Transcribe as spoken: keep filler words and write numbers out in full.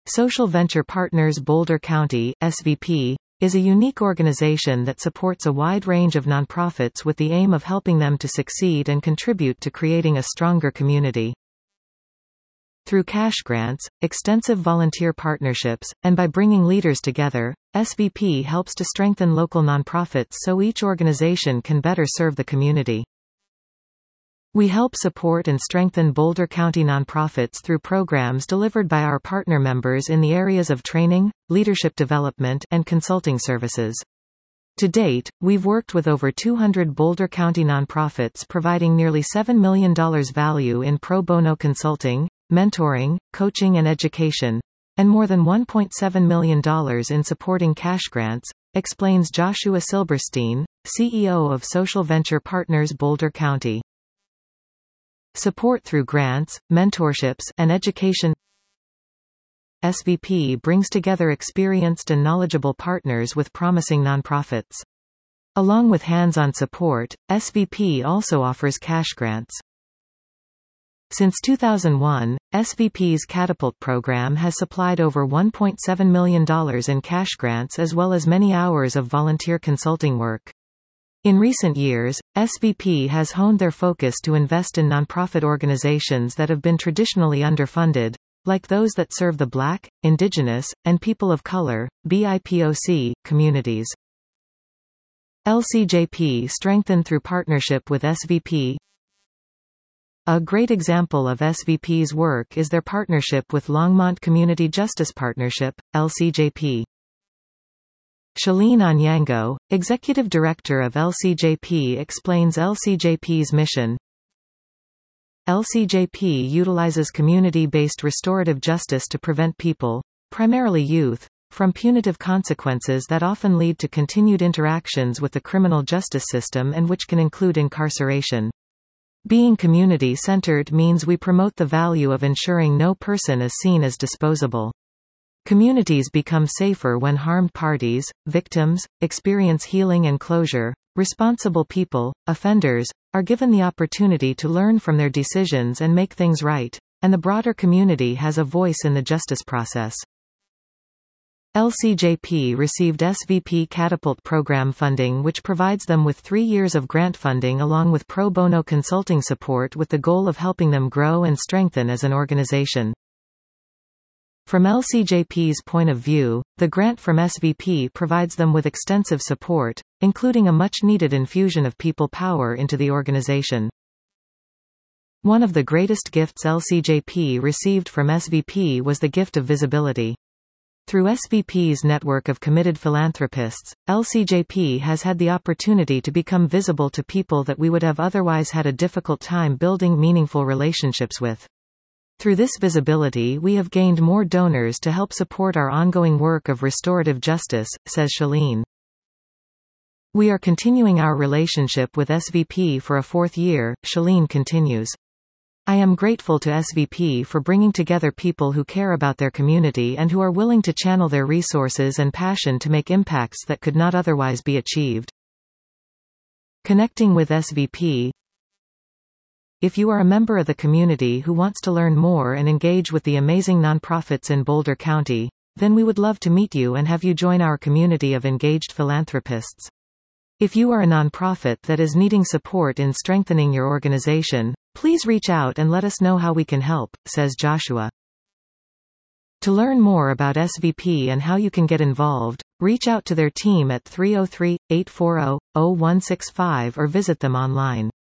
Social Venture Partners Boulder County (S V P) is a unique organization that supports a wide range of nonprofits with the aim of helping them to succeed and contribute to creating a stronger community. Through cash grants, extensive volunteer partnerships, and by bringing leaders together, S V P helps to strengthen local nonprofits so each organization can better serve the community. We help support and strengthen Boulder County nonprofits through programs delivered by our partner members in the areas of training, leadership development, and consulting services. To date, we've worked with over two hundred Boulder County nonprofits providing nearly seven million dollars value in pro bono consulting, mentoring, coaching and education, and more than one point seven million dollars in supporting cash grants, explains Joshua Silberstein, C E O of Social Venture Partners Boulder County. Support through grants, mentorships, and education. S V P brings together experienced and knowledgeable partners with promising nonprofits. Along with hands-on support, S V P also offers cash grants. Since two thousand one, S V P's Catapult program has supplied over one point seven million dollars in cash grants as well as many hours of volunteer consulting work. In recent years, S V P has honed their focus to invest in nonprofit organizations that have been traditionally underfunded, like those that serve the Black, Indigenous, and people of color (B I P O C) communities. L C J P strengthened through partnership with S V P. A great example of S V P's work is their partnership with Longmont Community Justice Partnership, L C J P. Shalene Onyango, Executive Director of L C J P, explains L C J P's mission. L C J P utilizes community-based restorative justice to prevent people, primarily youth, from punitive consequences that often lead to continued interactions with the criminal justice system and which can include incarceration. Being community-centered means we promote the value of ensuring no person is seen as disposable. Communities become safer when harmed parties, victims, experience healing and closure. Responsible people, offenders, are given the opportunity to learn from their decisions and make things right, and the broader community has a voice in the justice process. L C J P received S V P Catapult program funding, which provides them with three years of grant funding along with pro bono consulting support with the goal of helping them grow and strengthen as an organization. From L C J P's point of view, the grant from S V P provides them with extensive support, including a much-needed infusion of people power into the organization. One of the greatest gifts L C J P received from S V P was the gift of visibility. Through S V P's network of committed philanthropists, L C J P has had the opportunity to become visible to people that we would have otherwise had a difficult time building meaningful relationships with. Through this visibility we have gained more donors to help support our ongoing work of restorative justice, says Shalene. We are continuing our relationship with S V P for a fourth year, Shalene continues. I am grateful to S V P for bringing together people who care about their community and who are willing to channel their resources and passion to make impacts that could not otherwise be achieved. Connecting with S V P. If you are a member of the community who wants to learn more and engage with the amazing nonprofits in Boulder County, then we would love to meet you and have you join our community of engaged philanthropists. If you are a nonprofit that is needing support in strengthening your organization, please reach out and let us know how we can help, says Joshua. To learn more about S V P and how you can get involved, reach out to their team at three oh three, eight four zero, zero one six five or visit them online.